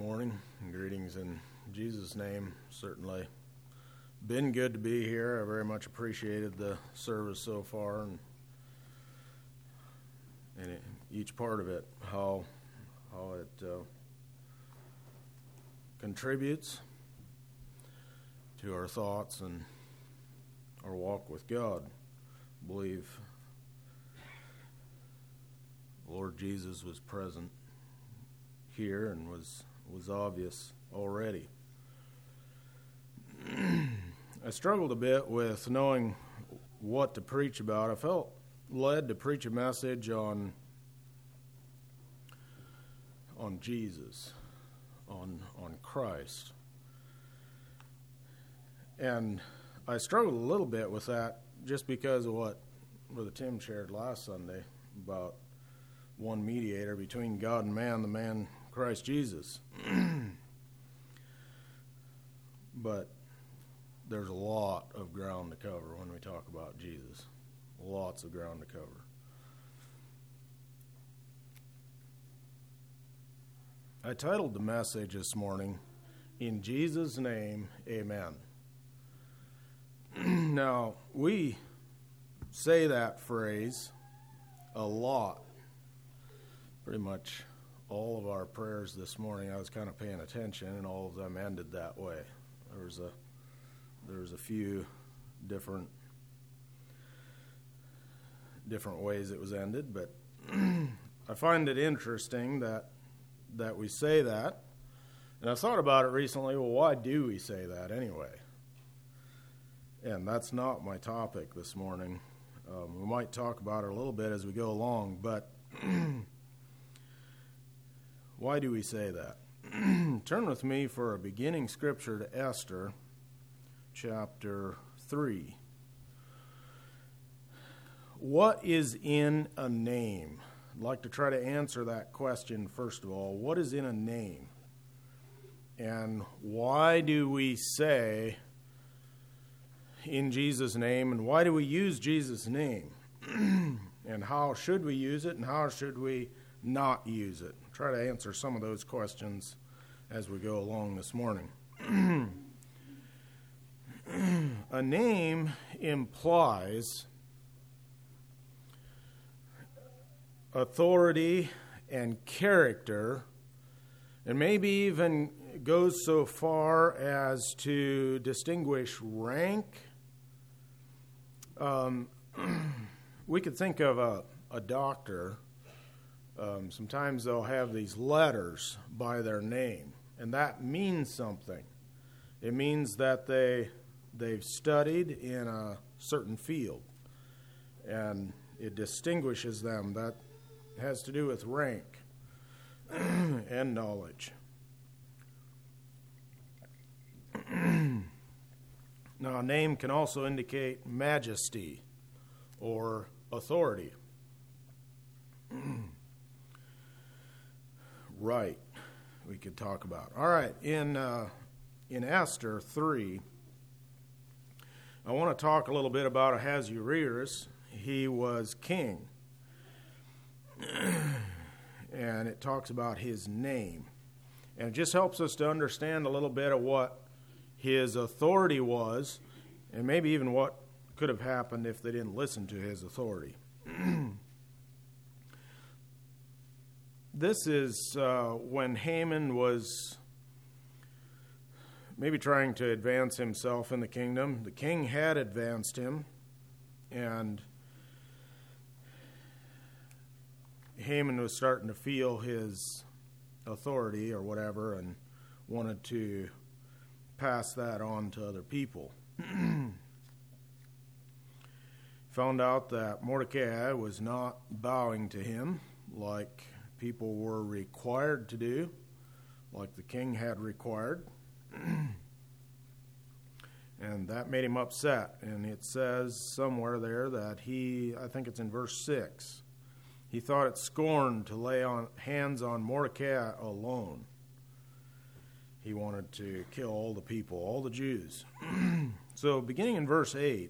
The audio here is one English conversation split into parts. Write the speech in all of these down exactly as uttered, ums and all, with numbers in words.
morning and greetings in Jesus' name. Certainly been good to be here. I very much appreciated the service so far and, and it, each part of it, how how it uh, contributes to our thoughts and our walk with God. I believe the Lord Jesus was present here and was was obvious already. I struggled a bit with knowing what to preach about. I felt led to preach a message on on Jesus, on on Christ. And I struggled a little bit with that just because of what Brother Tim shared last Sunday about one mediator between God and man, the man Christ Jesus. But there's a lot of ground to cover when we talk about Jesus. Lots of ground to cover. I titled the message this morning, "In Jesus' Name, Amen." Now, we say that phrase a lot. Pretty much all of our prayers this morning, I was kind of paying attention, and all of them ended that way. There was a there was a few different different ways it was ended, but I find it interesting that that we say that. And I thought about it recently, well, why do we say that anyway? And that's not my topic this morning. Um, we might talk about it a little bit as we go along, but why do we say that? Turn with me for a beginning scripture to Esther, chapter three. What is in a name? I'd like to try to answer that question first of all. What is in a name? And why do we say in Jesus' name, and why do we use Jesus' name? And how should we use it, and how should we not use it? Try to answer some of those questions as we go along this morning. A name implies authority and character, and maybe even goes so far as to distinguish rank. Um, we could think of a, a doctor. Um, sometimes they'll have these letters by their name, and that means something. It means that they, they've studied in a certain field, and it distinguishes them. That has to do with rank and knowledge. Now, a name can also indicate majesty or authority. Right, we could talk about. All right, in uh, in Esther three, I want to talk a little bit about Ahasuerus. He was king, and it talks about his name. And it just helps us to understand a little bit of what his authority was, and maybe even what could have happened if they didn't listen to his authority. This is uh, when Haman was maybe trying to advance himself in the kingdom. The king had advanced him, and Haman was starting to feel his authority or whatever and wanted to pass that on to other people. Found out that Mordecai was not bowing to him like people were required to do, like the king had required. And that made him upset. And it says somewhere there that he, I think it's in verse six, he thought it scorn to lay on hands on Mordecai alone. He wanted to kill all the people, all the Jews. So beginning in verse eight,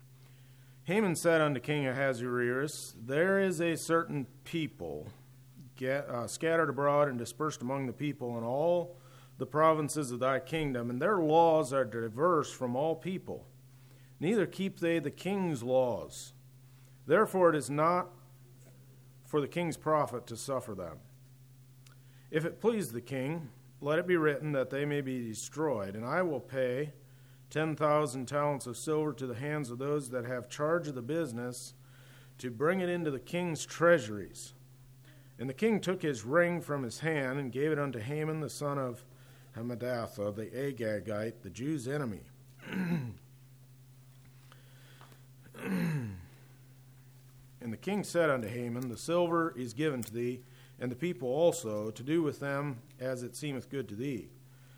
Haman said unto King Ahasuerus, there is a certain people sca- uh, scattered abroad and dispersed among the people in all the provinces of thy kingdom, and their laws are diverse from all people. Neither keep they the king's laws. Therefore it is not for the king's profit to suffer them. If it please the king, let it be written that they may be destroyed, and I will pay ten thousand talents of silver to the hands of those that have charge of the business, to bring it into the king's treasuries. And the king took his ring from his hand and gave it unto Haman the son of Hammedatha, the Agagite, the Jews' enemy. And the king said unto Haman, the silver is given to thee, and the people also, to do with them as it seemeth good to thee.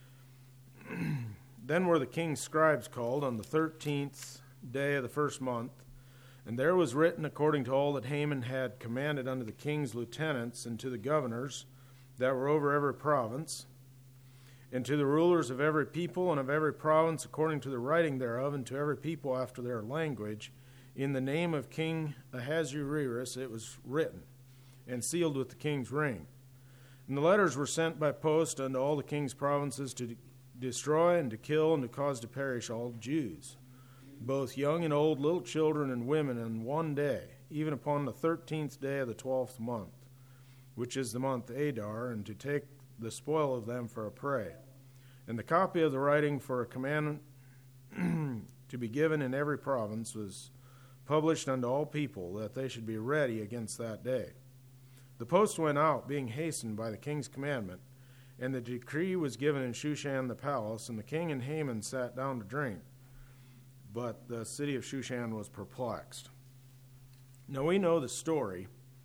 Then were the king's scribes called on the thirteenth day of the first month, and there was written according to all that Haman had commanded unto the king's lieutenants and to the governors that were over every province, and to the rulers of every people and of every province according to the writing thereof, and to every people after their language. In the name of King Ahasuerus it was written, and sealed with the king's ring. And the letters were sent by post unto all the king's provinces to destroy and to kill and to cause to perish all Jews, both young and old, little children and women, in one day, even upon the thirteenth day of the twelfth month, which is the month Adar, and to take the spoil of them for a prey. And the copy of the writing for a commandment to be given in every province was published unto all people, that they should be ready against that day. The post went out, being hastened by the king's commandment, and the decree was given in Shushan the palace, and the king and Haman sat down to drink. But the city of Shushan was perplexed. Now we know the story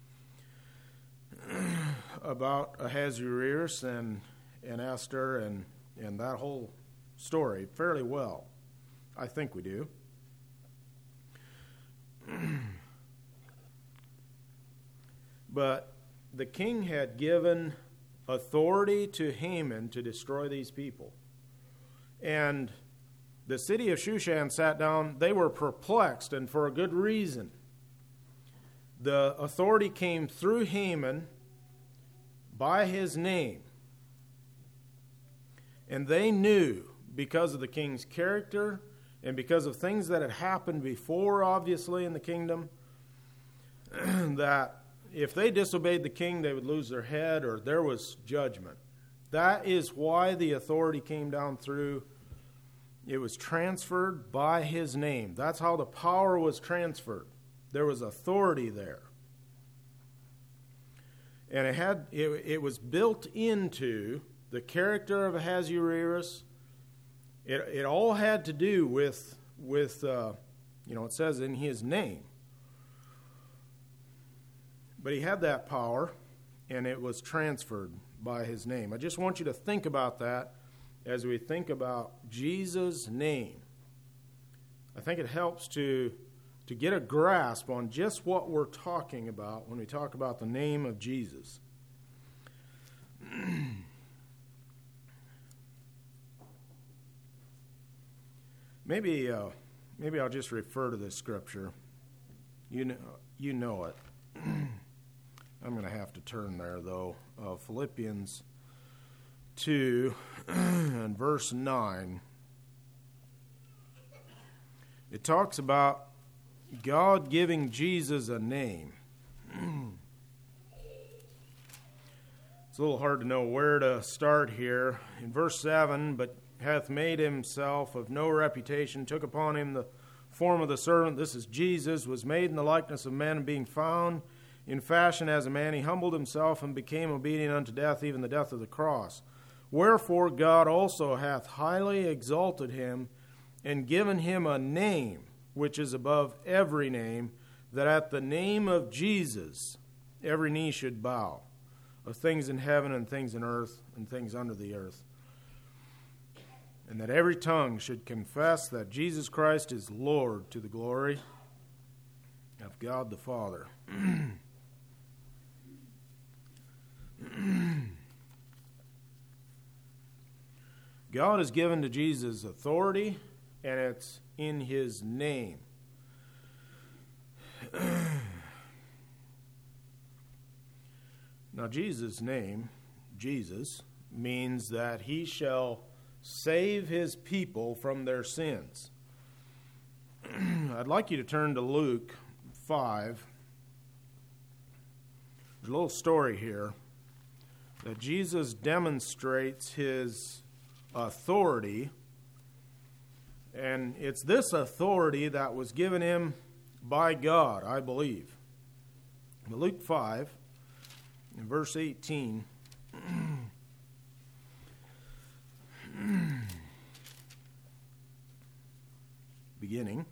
about Ahasuerus and, and Esther and, and that whole story fairly well. I think we do. But the king had given authority to Haman to destroy these people. And the city of Shushan sat down. They were perplexed, and for a good reason. The authority came through Haman by his name. And they knew, because of the king's character and because of things that had happened before, obviously, in the kingdom, that if they disobeyed the king, they would lose their head, or there was judgment. That is why the authority came down through. It was transferred by his name. That's how the power was transferred. There was authority there. And it had it, it was built into the character of Ahasuerus. It it all had to do with with uh, you know, it says in his name. But he had that power, and it was transferred by his name. I just want you to think about that as we think about Jesus' name. I think it helps to, to get a grasp on just what we're talking about when we talk about the name of Jesus. maybe, uh, maybe I'll just refer to this scripture. You know, you know it. I'm going to have to turn there, though. Uh, Philippians two and verse nine. It talks about God giving Jesus a name. It's a little hard to know where to start here. In verse seven, but hath made himself of no reputation, took upon him the form of the servant. This is Jesus, was made in the likeness of men, and being found in fashion as a man, he humbled himself and became obedient unto death, even the death of the cross. Wherefore God also hath highly exalted him, and given him a name which is above every name, that at the name of Jesus every knee should bow, of things in heaven and things in earth and things under the earth, and that every tongue should confess that Jesus Christ is Lord, to the glory of God the Father. God has given to Jesus authority, and it's in his name. Now, Jesus' name, Jesus, means that he shall save his people from their sins. I'd like you to turn to Luke five. There's a little story here that Jesus demonstrates his authority, and it's this authority that was given him by God, I believe. Luke five, in verse eighteen. Beginning.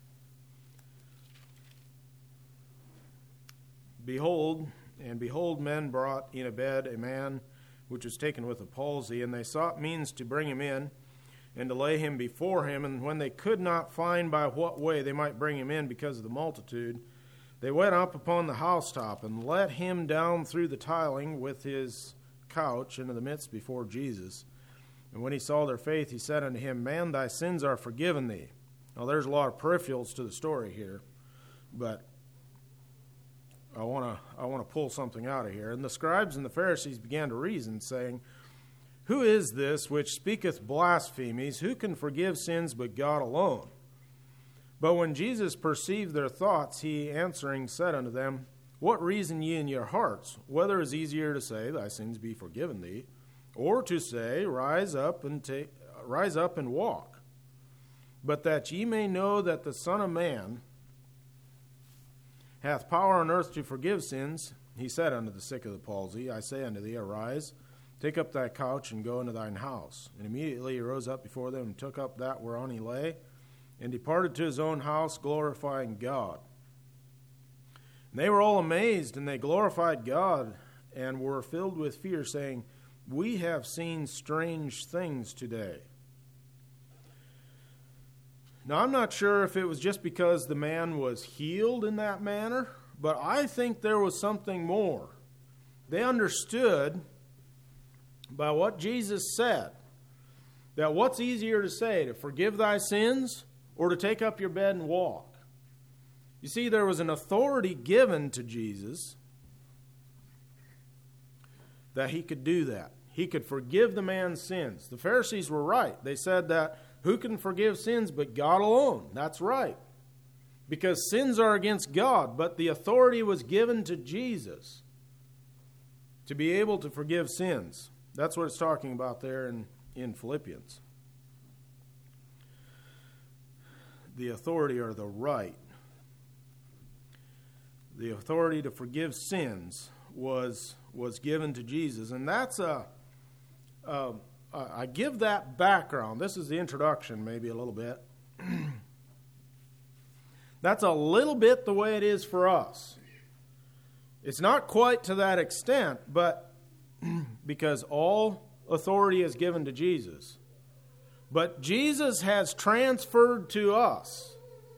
Behold, and behold, men brought in a bed a man which was taken with a palsy, and they sought means to bring him in, and to lay him before him. And when they could not find by what way they might bring him in because of the multitude, they went up upon the housetop, and let him down through the tiling with his couch into the midst before Jesus. And when he saw their faith, he said unto him, Man, thy sins are forgiven thee. Now, there's a lot of peripherals to the story here, but I want to I want to pull something out of here. And the scribes and the Pharisees began to reason, saying, Who is this which speaketh blasphemies? Who can forgive sins but God alone? But when Jesus perceived their thoughts, he answering said unto them, What reason ye in your hearts? Whether it is easier to say, Thy sins be forgiven thee, or to say, Rise up and take, rise up and walk. But that ye may know that the Son of Man hath power on earth to forgive sins, he said unto the sick of the palsy, I say unto thee, Arise, take up thy couch, and go into thine house. And immediately he rose up before them, and took up that whereon he lay, and departed to his own house, glorifying God. And they were all amazed, and they glorified God, and were filled with fear, saying, We have seen strange things today. Now, I'm not sure if it was just because the man was healed in that manner, but I think there was something more. They understood by what Jesus said that what's easier to say, to forgive thy sins or to take up your bed and walk? You see, there was an authority given to Jesus that he could do that. He could forgive the man's sins. The Pharisees were right. They said that who can forgive sins but God alone? That's right. Because sins are against God, but the authority was given to Jesus to be able to forgive sins. That's what it's talking about there in, in Philippians. The authority or the right. The authority to forgive sins was, was given to Jesus. And that's a... a Uh, I give that background. This is the introduction, maybe a little bit. That's a little bit the way it is for us. It's not quite to that extent, but because all authority is given to Jesus. But Jesus has transferred to us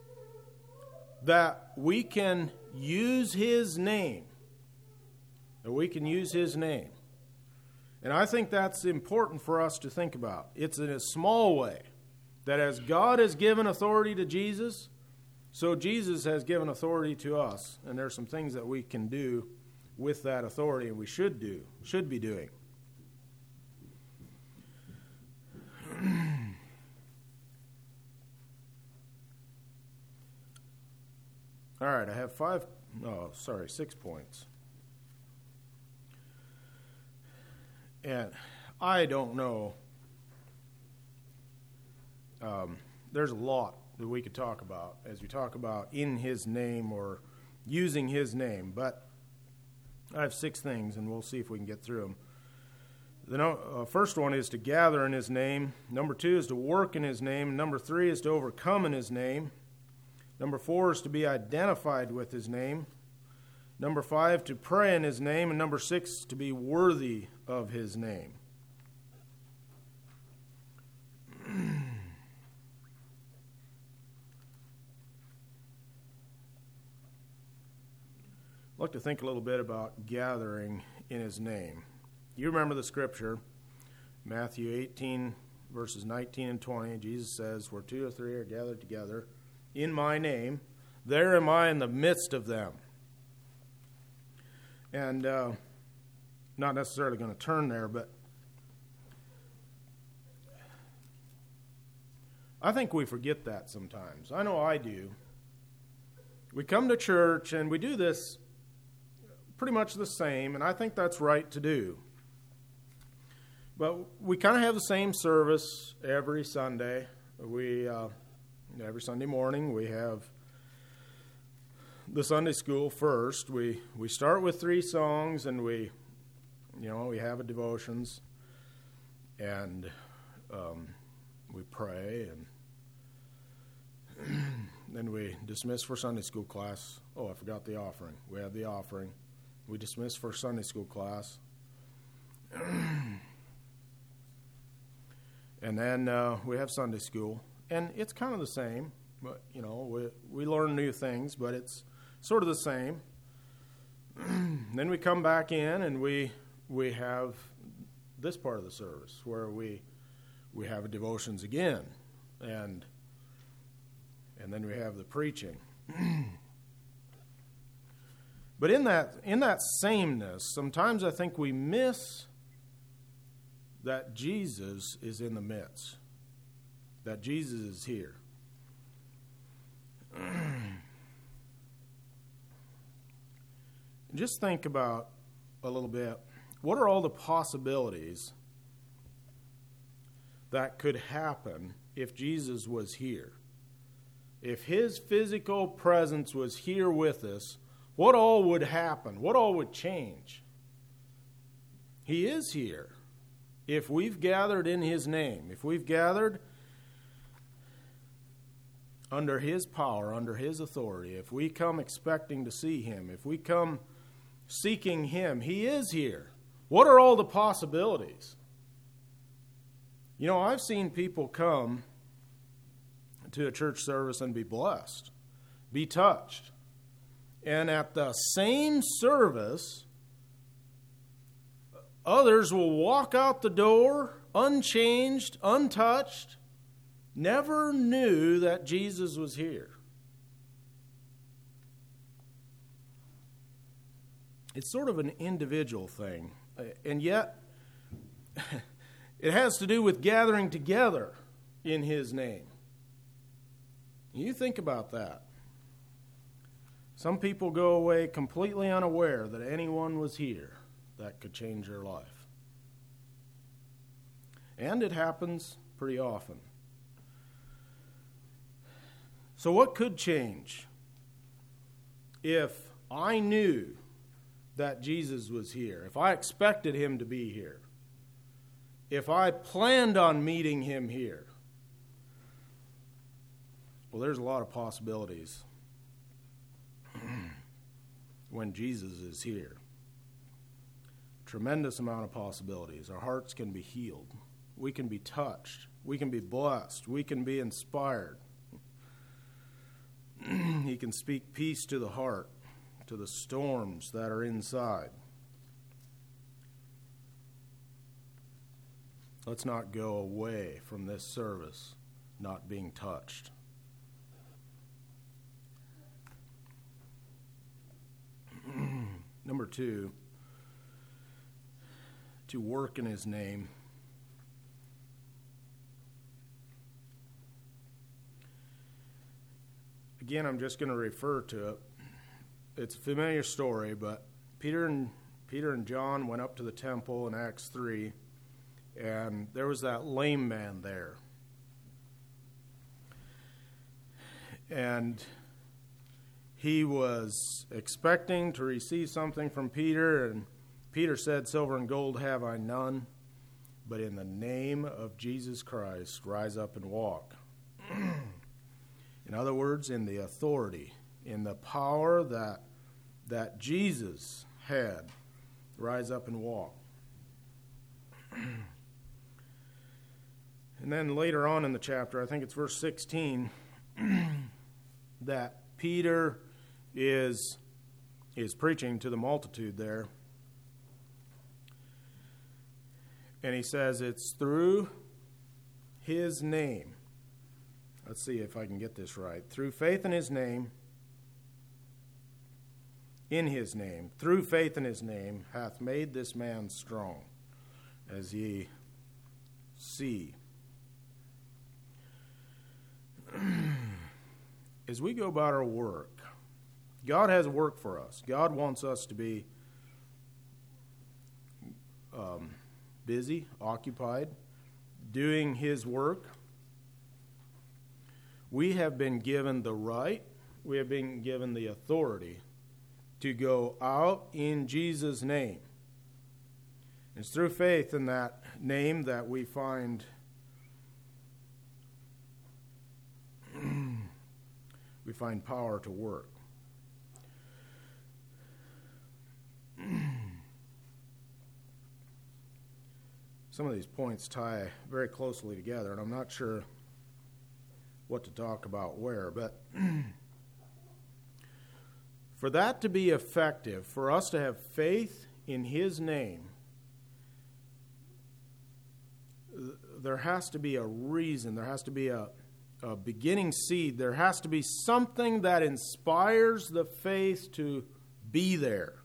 that we can use his name. That we can use his name. And I think that's important for us to think about. It's in a small way that as God has given authority to Jesus, so Jesus has given authority to us. And there are some things that we can do with that authority and we should do, should be doing. All right, I have five, no, sorry, six points. And I don't know. Um, there's a lot that we could talk about as we talk about in his name or using his name. But I have six things, and we'll see if we can get through them. The no, uh, first one is to gather in his name. Number two is to work in his name. Number three is to overcome in his name. Number four is to be identified with his name. Number five, to pray in his name. And number six, to be worthy of his name. I'd like to think a little bit about gathering in his name. You remember the scripture, Matthew eighteen, verses nineteen and twenty. Jesus says, where two or three are gathered together in my name, there am I in the midst of them. And uh, not necessarily going to turn there, but I think we forget that sometimes. I know I do. We come to church and we do this pretty much the same, and I think that's right to do. But we kind of have the same service every Sunday. We uh, every Sunday morning we have the Sunday school first. We we start with three songs, and we you know we have a devotions, and um, we pray, and then we dismiss for Sunday school class. Oh, I forgot the offering. We have the offering. We dismiss for Sunday school class. And then uh, we have Sunday school. And it's kind of the same. But, you know, we, we learn new things, but it's sort of the same. Then we come back in and we we have this part of the service where we we have devotions again. And and then we have the preaching. But in that in that sameness, sometimes I think we miss that Jesus is in the midst, that Jesus is here. Just think about a little bit, what are all the possibilities that could happen if Jesus was here? If his physical presence was here with us, what all would happen? What all would change? He is here. If we've gathered in his name, if we've gathered under his power, under his authority, if we come expecting to see him, if we come seeking him, he is here. What are all the possibilities? You know, I've seen people come to a church service and be blessed, be touched. And at the same service, others will walk out the door unchanged, untouched, never knew that Jesus was here. It's sort of an individual thing, and yet it has to do with gathering together in his name. You think about that. Some people go away completely unaware that anyone was here that could change their life. And it happens pretty often. So what could change if I knew that Jesus was here, if I expected him to be here, if I planned on meeting him here? Well, there's a lot of possibilities when Jesus is here. Tremendous amount of possibilities. Our hearts can be healed. We can be touched. We can be blessed. We can be inspired. He can speak peace to the heart, to the storms that are inside. Let's not go away from this service not being touched. Number two, to work in his name. Again, I'm just going to refer to it. It's a familiar story, but Peter and Peter and John went up to the temple in Acts three, and there was that lame man there. And he was expecting to receive something from Peter, and Peter said, "Silver and gold have I none, but in the name of Jesus Christ, rise up and walk." In other words, in the authority, in the power that that Jesus had, rise up and walk. And then later on in the chapter, I think it's verse sixteen, that Peter is is preaching to the multitude there. And he says it's through his name. Let's see if I can get this right. Through faith in his name, in his name, through faith in his name, hath made this man strong, as ye see. As we go about our work, God has work for us. God wants us to be um, busy, occupied, doing his work. We have been given the right, we have been given the authority to go out in Jesus' name. It's through faith in that name that we find we find power to work. Some of these points tie very closely together, and I'm not sure what to talk about where, but for that to be effective, for us to have faith in his name, there has to be a reason, there has to be a, a beginning seed, there has to be something that inspires the faith to be there.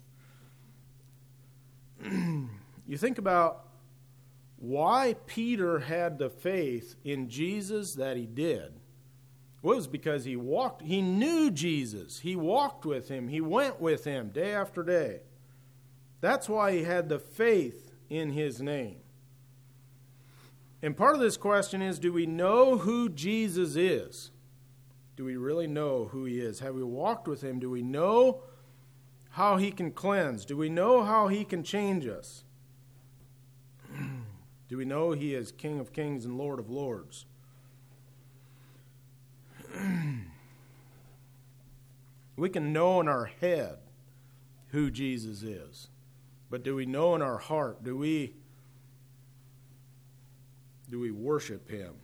You think about why Peter had the faith in Jesus that he did. Well, it was because he walked, he knew Jesus. He walked with him. He went with him day after day. That's why he had the faith in his name. And part of this question is, do we know who Jesus is? Do we really know who he is? Have we walked with him? Do we know how he can cleanse? Do we know how he can change us? Do we know he is King of Kings and Lord of Lords? We can know in our head who Jesus is. But do we know in our heart? Do we, do we worship him?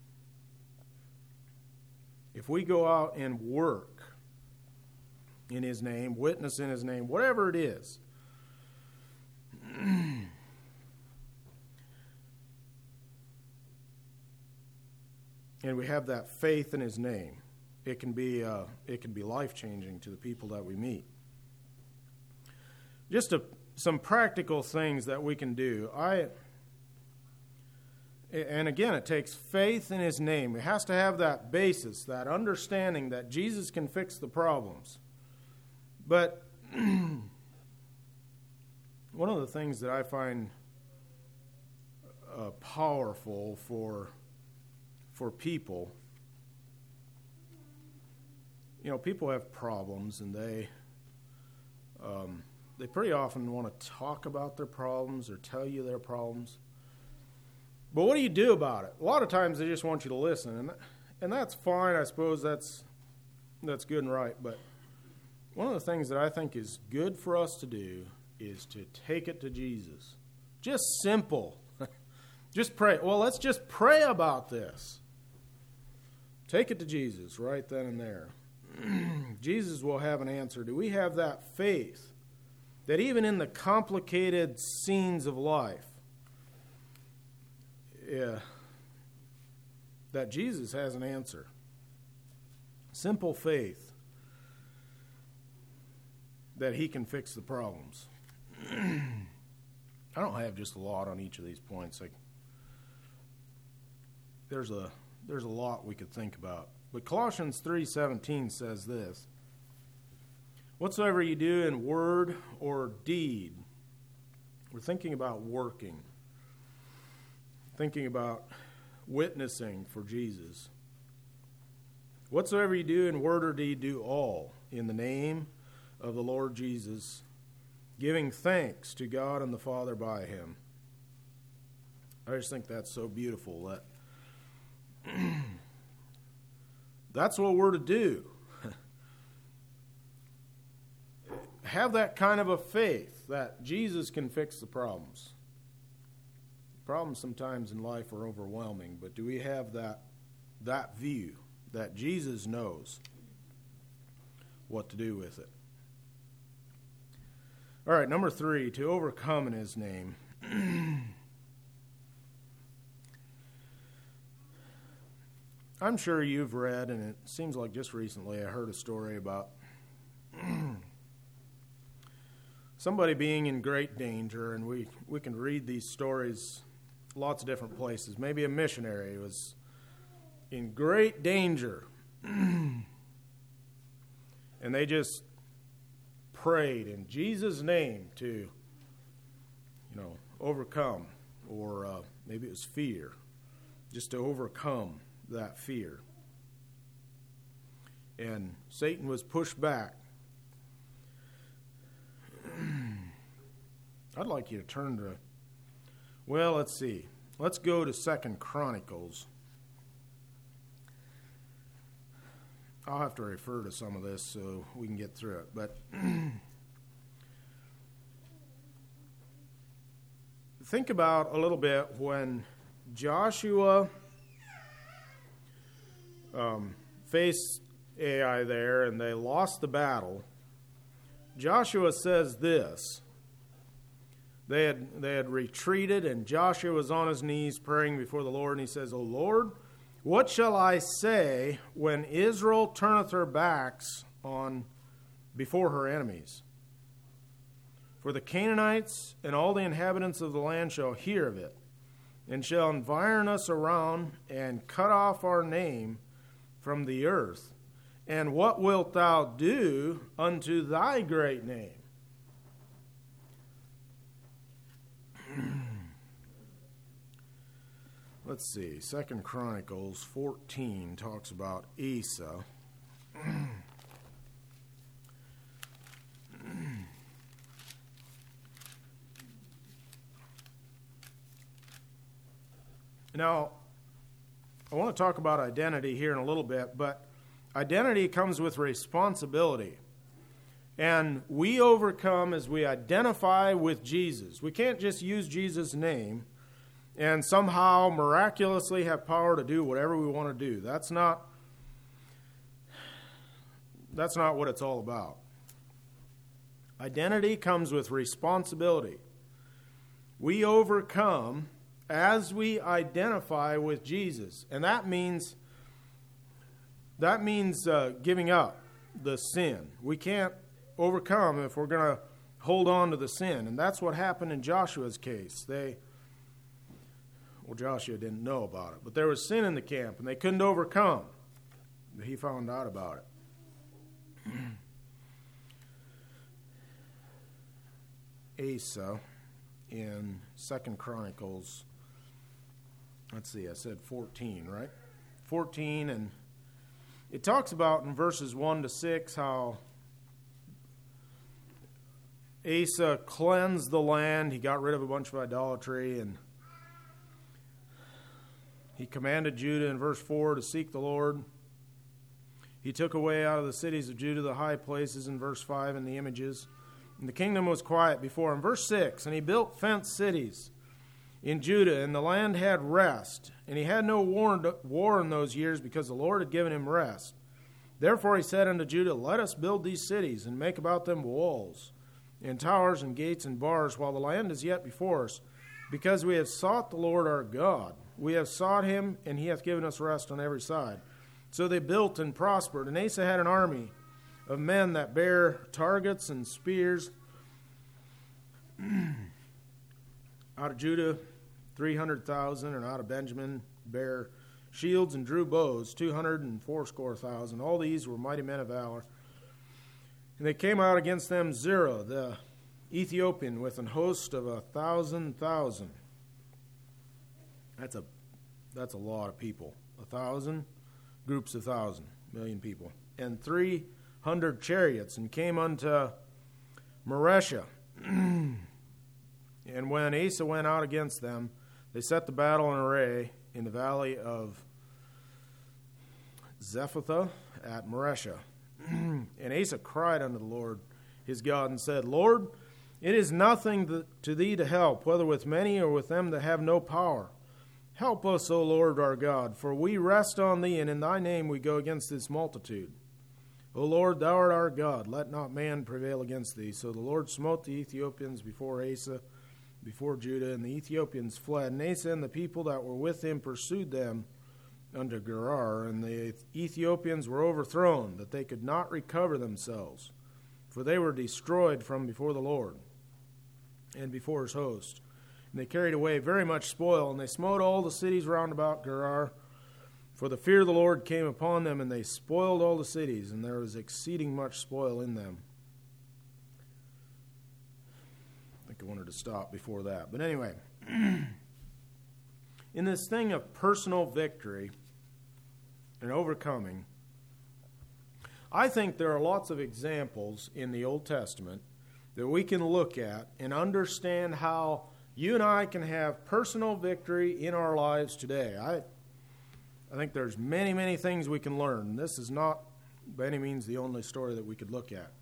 If we go out and work in his name, witness in his name, whatever it is, and we have that faith in his name, it can be uh, it can be life-changing to the people that we meet. Just a, some practical things that we can do. I and again, it takes faith in his name. It has to have that basis, that understanding that Jesus can fix the problems. But one of the things that I find uh, powerful for for people, you know, people have problems, and they um, they pretty often want to talk about their problems or tell you their problems. But what do you do about it? A lot of times they just want you to listen, and and that's fine. I suppose that's that's good and right. But one of the things that I think is good for us to do is to take it to Jesus. Just simple. Just pray. Well, let's just pray about this. Take it to Jesus right then and there. Jesus will have an answer. Do we have that faith that even in the complicated scenes of life, yeah, that Jesus has an answer? Simple faith that he can fix the problems. I don't have just a lot on each of these points. Like, there's a there's a lot we could think about. But Colossians three seventeen says this: whatsoever you do in word or deed, we're thinking about working, thinking about witnessing for Jesus. Whatsoever you do in word or deed, do all in the name of the Lord Jesus, giving thanks to God and the Father by him. I just think that's so beautiful that that's what we're to do. Have that kind of a faith that Jesus can fix the problems. Problems sometimes in life are overwhelming, but do we have that that view that Jesus knows what to do with it? All right, number three, to overcome in his name. I'm sure you've read, and it seems like just recently I heard a story about somebody being in great danger, and we, we can read these stories lots of different places. Maybe a missionary was in great danger, and they just prayed in Jesus' name to, you know, overcome, or uh, maybe it was fear, just to overcome that fear. And Satan was pushed back. I'd like you to turn to, well, let's see. Let's go to Second Chronicles. I'll have to refer to some of this so we can get through it. But think about a little bit when Joshua um, faced Ai there and they lost the battle. Joshua says this. They had, they had retreated, and Joshua was on his knees praying before the Lord, and he says, O Lord, what shall I say when Israel turneth her backs on before her enemies? For the Canaanites and all the inhabitants of the land shall hear of it, and shall environ us around, and cut off our name from the earth. And what wilt thou do unto thy great name? Let's see, Second Chronicles fourteen talks about Asa. Now, I want to talk about identity here in a little bit, but identity comes with responsibility. And we overcome as we identify with Jesus. We can't just use Jesus' name and somehow miraculously have power to do whatever we want to do. That's not, that's not what it's all about. Identity comes with responsibility. We overcome as we identify with Jesus. And that means, that means uh, giving up the sin. We can't overcome if we're going to hold on to the sin. And that's what happened in Joshua's case. They... Well, Joshua didn't know about it, but there was sin in the camp, and they couldn't overcome. But he found out about it. Asa in Second Chronicles, let's see, I said fourteen, right? fourteen, and it talks about in verses one to six how Asa cleansed the land. He got rid of a bunch of idolatry, and he commanded Judah in verse four to seek the Lord. He took away out of the cities of Judah the high places in verse five and the images. And the kingdom was quiet before him. Verse six, and he built fenced cities in Judah, and the land had rest. And he had no war in those years because the Lord had given him rest. Therefore he said unto Judah, let us build these cities and make about them walls and towers and gates and bars while the land is yet before us, because we have sought the Lord our God. We have sought him, and he hath given us rest on every side. So they built and prospered. And Asa had an army of men that bare targets and spears. Out of Judah, three hundred thousand, and out of Benjamin bare shields and drew bows, two hundred and fourscore thousand. All these were mighty men of valor. And they came out against them Zerah, the Ethiopian, with an host of a thousand thousand. That's a that's a lot of people. A thousand groups of thousand, million people. And three hundred chariots, and came unto Mareshah. And when Asa went out against them, they set the battle in array in the valley of Zephathah at Mareshah. And Asa cried unto the Lord his God and said, Lord, it is nothing to thee to help, whether with many or with them that have no power. Help us, O Lord our God, for we rest on thee, and in thy name we go against this multitude. O Lord, thou art our God, let not man prevail against thee. So the Lord smote the Ethiopians before Asa, before Judah, and the Ethiopians fled. And Asa and the people that were with him pursued them unto Gerar, and the Ethiopians were overthrown, that they could not recover themselves, for they were destroyed from before the Lord. and before his host. And they carried away very much spoil, and they smote all the cities round about Gerar. For the fear of the Lord came upon them, and they spoiled all the cities, and there was exceeding much spoil in them. I think I wanted to stop before that. But anyway, in this thing of personal victory and overcoming, I think there are lots of examples in the Old Testament that we can look at and understand how you and I can have personal victory in our lives today. I I think there's many, many things we can learn. This is not by any means the only story that we could look at.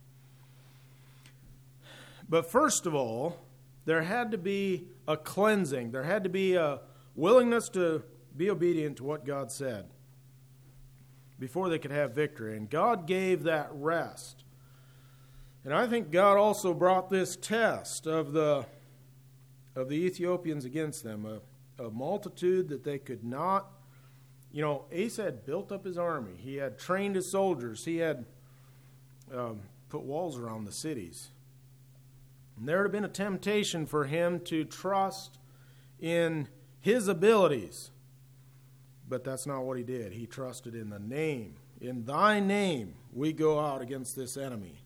But first of all, there had to be a cleansing. There had to be a willingness to be obedient to what God said before they could have victory. And God gave that rest. And I think God also brought this test of the of the Ethiopians against them, a, a multitude that they could not. You know, Asa had built up his army. He had trained his soldiers. He had um, put walls around the cities. And there had been a temptation for him to trust in his abilities. But that's not what he did. He trusted in the name. In thy name we go out against this enemy.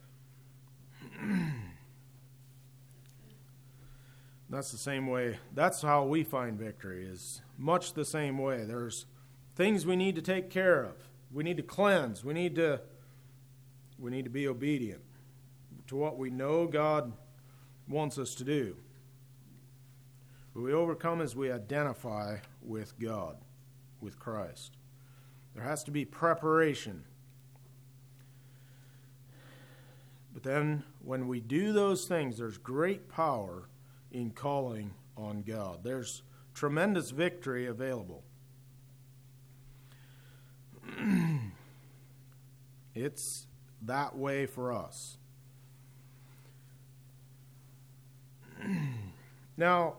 That's the same way. That's how we find victory, is much the same way. There's things we need to take care of. We need to cleanse. We need to we need to be obedient to what we know God wants us to do. But we overcome as we identify with God, with Christ. There has to be preparation. But then when we do those things, there's great power in calling on God. There's tremendous victory available. It's that way for us. Now,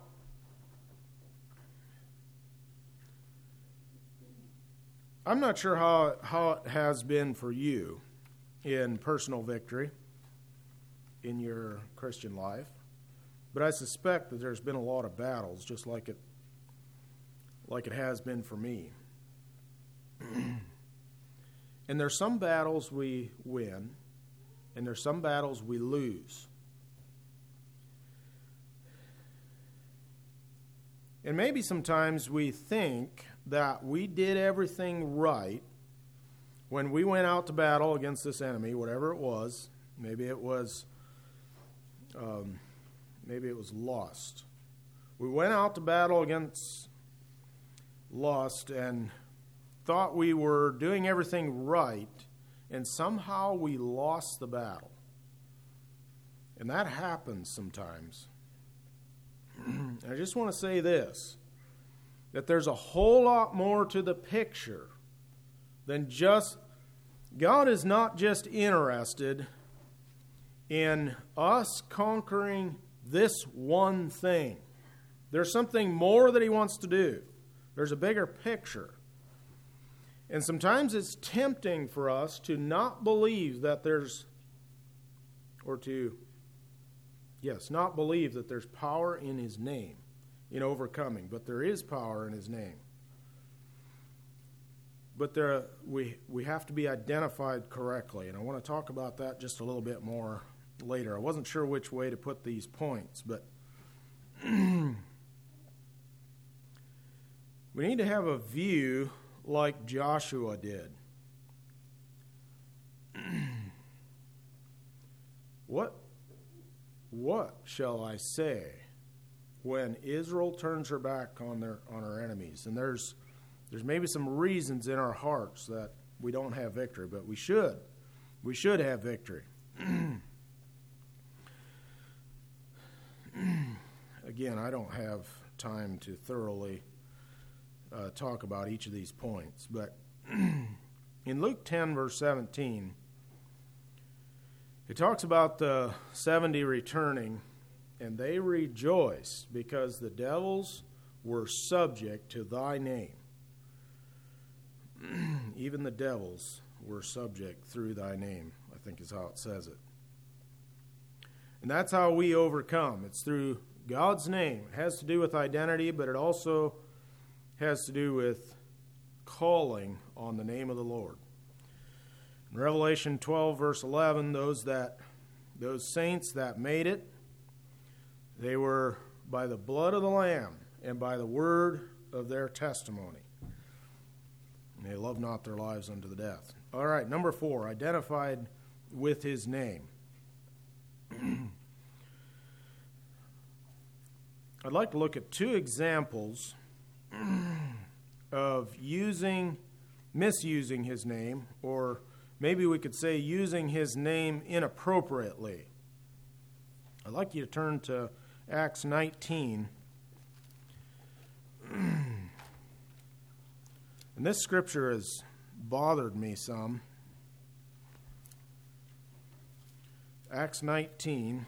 I'm not sure how, how it has been for you in personal victory in your Christian life. But I suspect that there's been a lot of battles, just like it, like it has been for me. And there's some battles we win, and there's some battles we lose. And maybe sometimes we think that we did everything right when we went out to battle against this enemy, whatever it was. Maybe it was... Um, Maybe it was lust. We went out to battle against lust and thought we were doing everything right, and somehow we lost the battle. And that happens sometimes. I just want to say this, that there's a whole lot more to the picture than just, God is not just interested in us conquering this one thing. There's something more that he wants to do. There's a bigger picture. And sometimes it's tempting for us to not believe that there's, or to, yes, not believe that there's power in his name in overcoming. But there is power in his name. But there, we, we have to be identified correctly. And I want to talk about that just a little bit more later. I wasn't sure which way to put these points, but we need to have a view like Joshua did. What, what shall I say when Israel turns her back on their on her enemies? And there's there's maybe some reasons in our hearts that we don't have victory, but we should. We should have victory. Again, I don't have time to thoroughly uh, talk about each of these points, but in Luke ten, verse seventeen, it talks about the seventy returning, and they rejoiced because the devils were subject to thy name. Even the devils were subject through thy name, I think is how it says it. And that's how we overcome. It's through God's name. It has to do with identity, but it also has to do with calling on the name of the Lord. In Revelation twelve, verse eleven, those that those saints that made it, they were by the blood of the Lamb and by the word of their testimony. And they loved not their lives unto the death. All right, number four, identified with his name. I'd like to look at two examples of using, misusing his name, or maybe we could say using his name inappropriately. I'd like you to turn to Acts nineteen. And this scripture has bothered me some. Acts nineteen,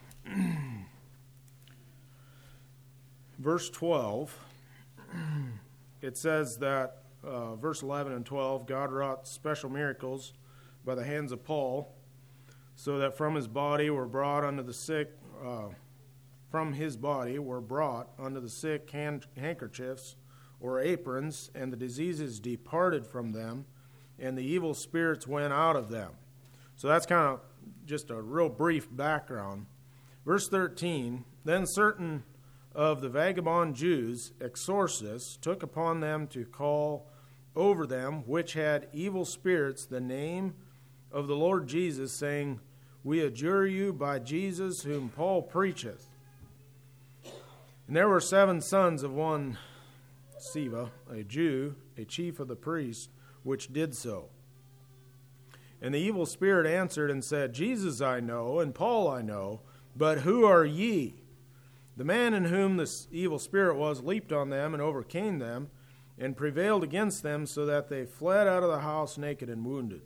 verse twelve. It says that, uh, verse eleven and twelve, God wrought special miracles by the hands of Paul, so that from his body were brought unto the sick, uh, from his body were brought unto the sick hand, handkerchiefs or aprons, and the diseases departed from them, and the evil spirits went out of them. So that's kind of just a real brief background. Verse thirteen, then certain of the vagabond Jews, exorcists, took upon them to call over them, which had evil spirits, the name of the Lord Jesus, saying, we adjure you by Jesus whom Paul preacheth. And there were seven sons of one Sceva, a Jew, a chief of the priests, which did so. And the evil spirit answered and said, Jesus I know, and Paul I know, but who are ye? The man in whom this evil spirit was leaped on them and overcame them, and prevailed against them, so that they fled out of the house naked and wounded.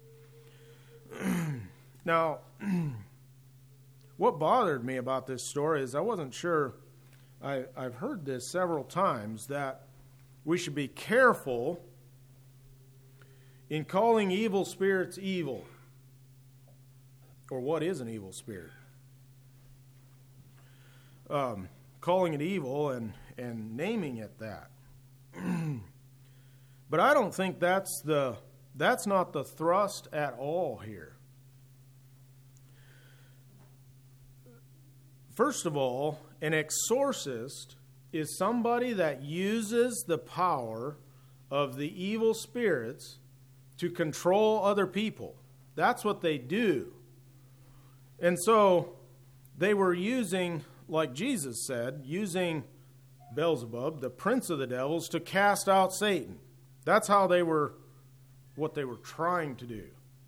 Now, what bothered me about this story is I wasn't sure, I, I've heard this several times, that we should be careful in calling evil spirits evil. Or what is an evil spirit? Um, calling it evil and, and naming it that. But I don't think that's the that's not the thrust at all here. First of all, an exorcist is somebody that uses the power of the evil spirits to control other people. That's what they do. And so they were using, like Jesus said, using Beelzebub, the prince of the devils, to cast out Satan. That's how they were, what they were trying to do.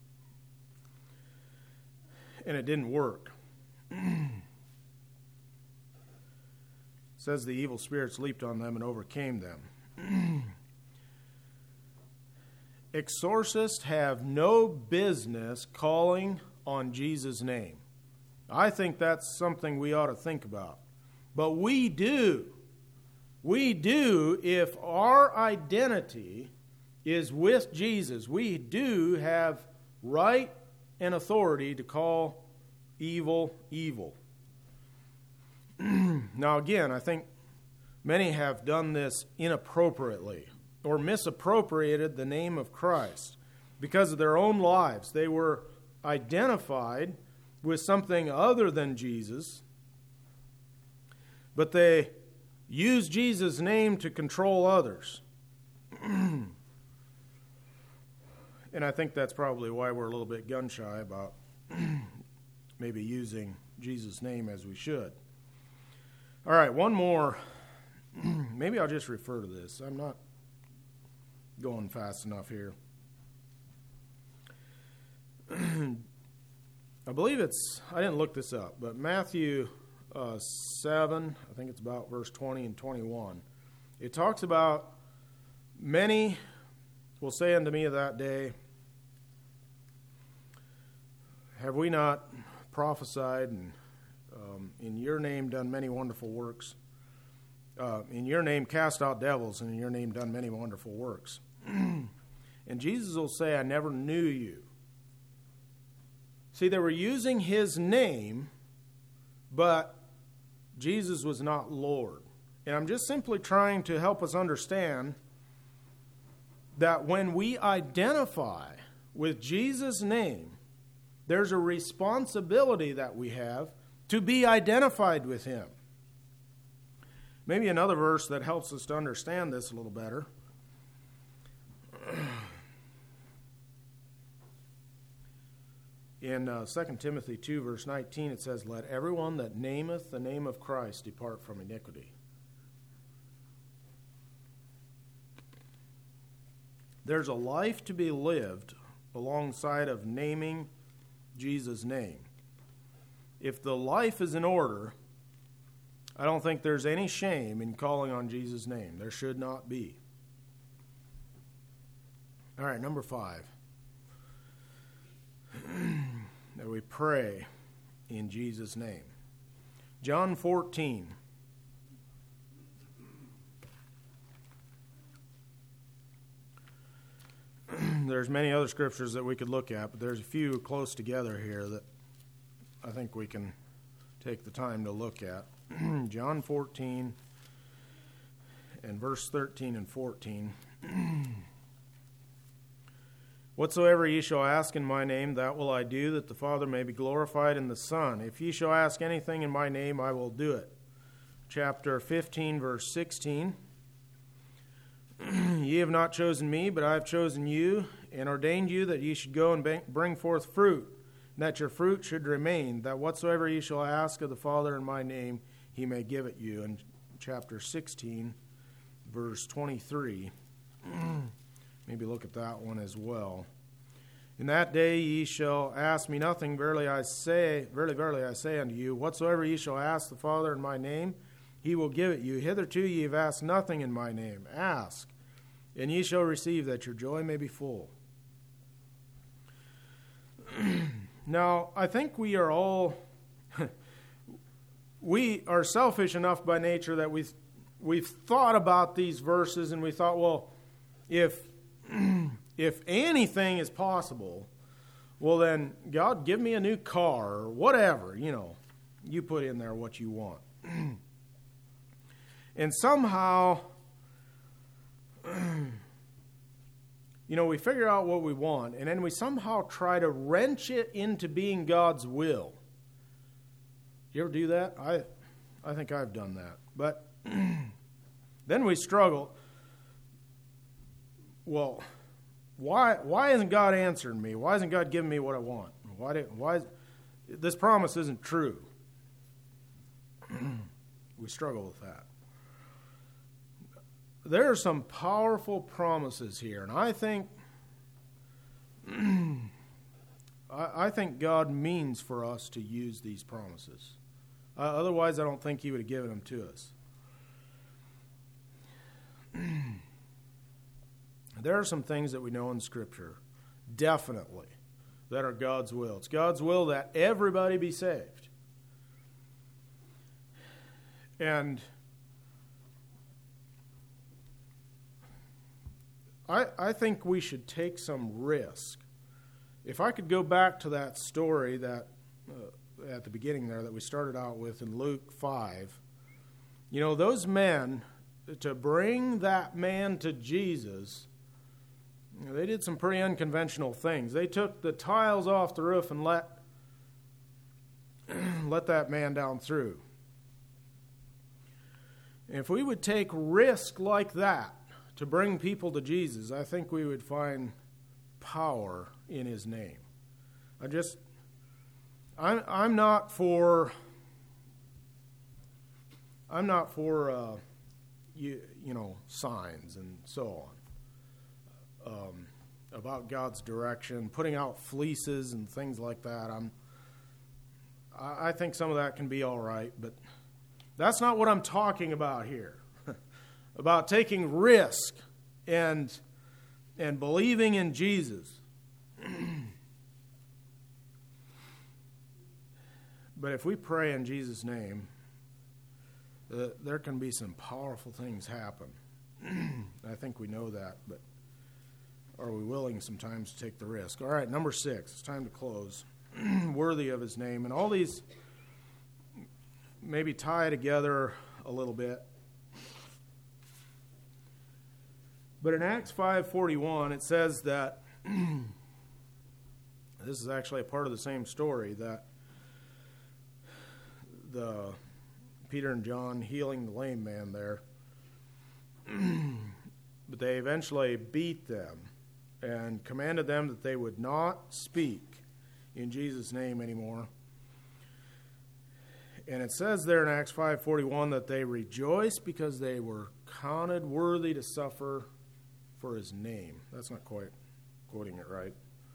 And it didn't work. It says the evil spirits leaped on them and overcame them. Exorcists have no business calling on Jesus' name. I think that's something we ought to think about. But we do. We do if our identity is with Jesus. We do have right and authority to call evil, evil. Now again, I think many have done this inappropriately or misappropriated the name of Christ because of their own lives. They were identified with something other than Jesus, but they used Jesus' name to control others. And I think that's probably why we're a little bit gun-shy about maybe using Jesus' name as we should. All right, one more. Maybe I'll just refer to this. I'm not going fast enough here. I believe it's, I didn't look this up, but Matthew uh, seven, I think it's about verse twenty and twenty-one. It talks about many will say unto me of that day, have we not prophesied and um, in your name done many wonderful works? Uh, in your name cast out devils, and in your name done many wonderful works. And Jesus will say, I never knew you. See, they were using his name but Jesus was not Lord. And I'm just simply trying to help us understand that when we identify with Jesus' name, there's a responsibility that we have to be identified with him. Maybe another verse that helps us to understand this a little better. In uh, Second Timothy two, verse nineteen, it says, "Let everyone that nameth the name of Christ depart from iniquity." There's a life to be lived alongside of naming Jesus' name. If the life is in order, I don't think there's any shame in calling on Jesus' name. There should not be. All right, number five. That we pray in Jesus' name. John fourteen. There's many other scriptures that we could look at, but there's a few close together here that I think we can take the time to look at. John fourteen and verse thirteen and fourteen. "Whatsoever ye shall ask in my name, that will I do, that the Father may be glorified in the Son. If ye shall ask anything in my name, I will do it." Chapter fifteen, verse sixteen. "Ye have not chosen me, but I have chosen you, and ordained you that ye should go and bring forth fruit, and that your fruit should remain, that whatsoever ye shall ask of the Father in my name, he may give it you." And chapter sixteen, verse twenty-three. Maybe look at that one as well. "In that day ye shall ask me nothing. Verily I say, verily, verily I say unto you, whatsoever ye shall ask the Father in my name, he will give it you. Hitherto ye have asked nothing in my name. Ask, and ye shall receive, that your joy may be full." Now, I think we are all, we are selfish enough by nature that we've, we've thought about these verses and we thought, well, if if anything is possible, well then, God, give me a new car or whatever, you know. You put in there what you want. And somehow, you know, we figure out what we want, and then we somehow try to wrench it into being God's will. You ever do that? I I think I've done that. But then we struggle. Well, why why isn't God answering me? Why isn't God giving me what I want? Why did, why is, this promise isn't true? We struggle with that. There are some powerful promises here, and I think I, I think God means for us to use these promises. Uh, otherwise, I don't think He would have given them to us. There are some things that we know in Scripture, definitely, that are God's will. It's God's will that everybody be saved. And I, I think we should take some risk. If I could go back to that story that uh, at the beginning there that we started out with in Luke five, you know, those men, to bring that man to Jesus, you know, they did some pretty unconventional things. They took the tiles off the roof and let let that man down through. If we would take risk like that to bring people to Jesus, I think we would find power in His name. I just, I'm I'm not for, I'm not for, uh, you you know, signs and so on. Um, about God's direction, putting out fleeces and things like that. I'm, I, I think some of that can be all right, but that's not what I'm talking about here. About taking risk and and believing in Jesus. But if we pray in Jesus' name, uh, there can be some powerful things happen. I think we know that, but are we willing sometimes to take the risk? All right, number six. It's time to close. Worthy of His name. And all these, maybe tie together a little bit. But in Acts five forty-one, it says that, this is actually a part of the same story, that the Peter and John healing the lame man there, but they eventually beat them and commanded them that they would not speak in Jesus' name anymore. And it says there in Acts five forty-one that they rejoiced because they were counted worthy to suffer for his name. That's not quite quoting it right.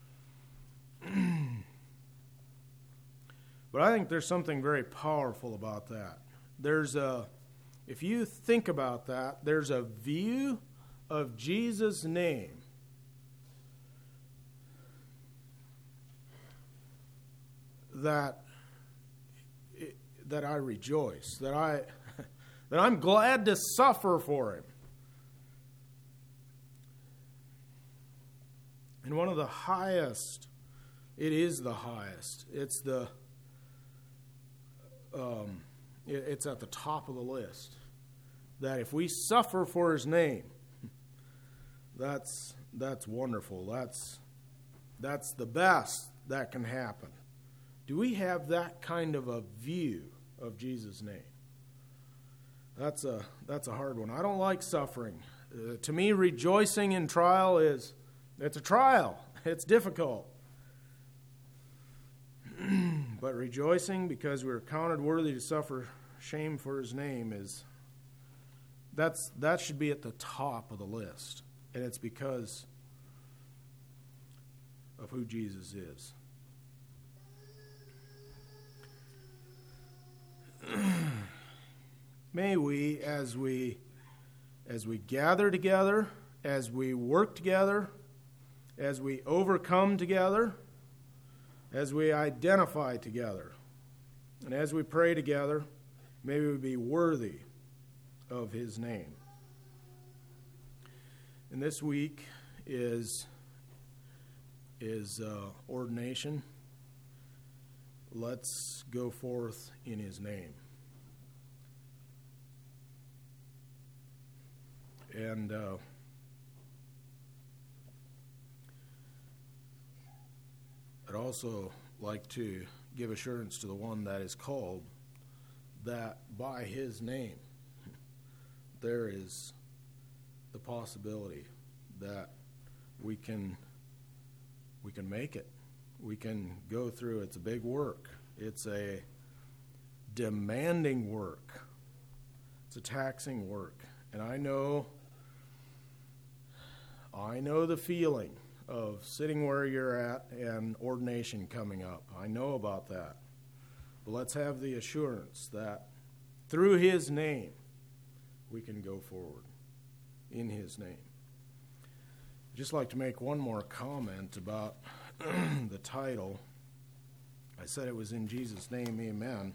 But I think there's something very powerful about that. There's a, if you think about that, there's a view of Jesus' name that that I rejoice, that I that I'm glad to suffer for him. And one of the highest, it is the highest. It's the um, it, it's at the top of the list. That if we suffer for his name, that's that's wonderful. That's that's the best that can happen. Do we have that kind of a view of Jesus' name? That's a that's a hard one. I don't like suffering. Uh, to me, rejoicing in trial is, it's a trial. It's difficult. But rejoicing because we're counted worthy to suffer shame for his name is, that's that should be at the top of the list. And it's because of who Jesus is. May we, as we as we gather together, as we work together, as we overcome together, as we identify together, and as we pray together, may we be worthy of his name. And this week is is uh, ordination. Let's go forth in his name. And uh, I'd also like to give assurance to the one that is called, that by his name there is the possibility that we can we can make it. We can go through. It's a big work. It's a demanding work. It's a taxing work. And I know I know the feeling of sitting where you're at and ordination coming up. I know about that. But let's have the assurance that through his name we can go forward in his name. I'd just like to make one more comment about the title. I said it was in Jesus' name, amen.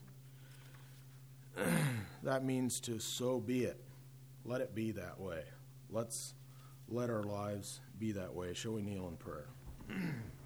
That means to so be it. Let it be that way. Let's let our lives be that way. Shall we kneel in prayer?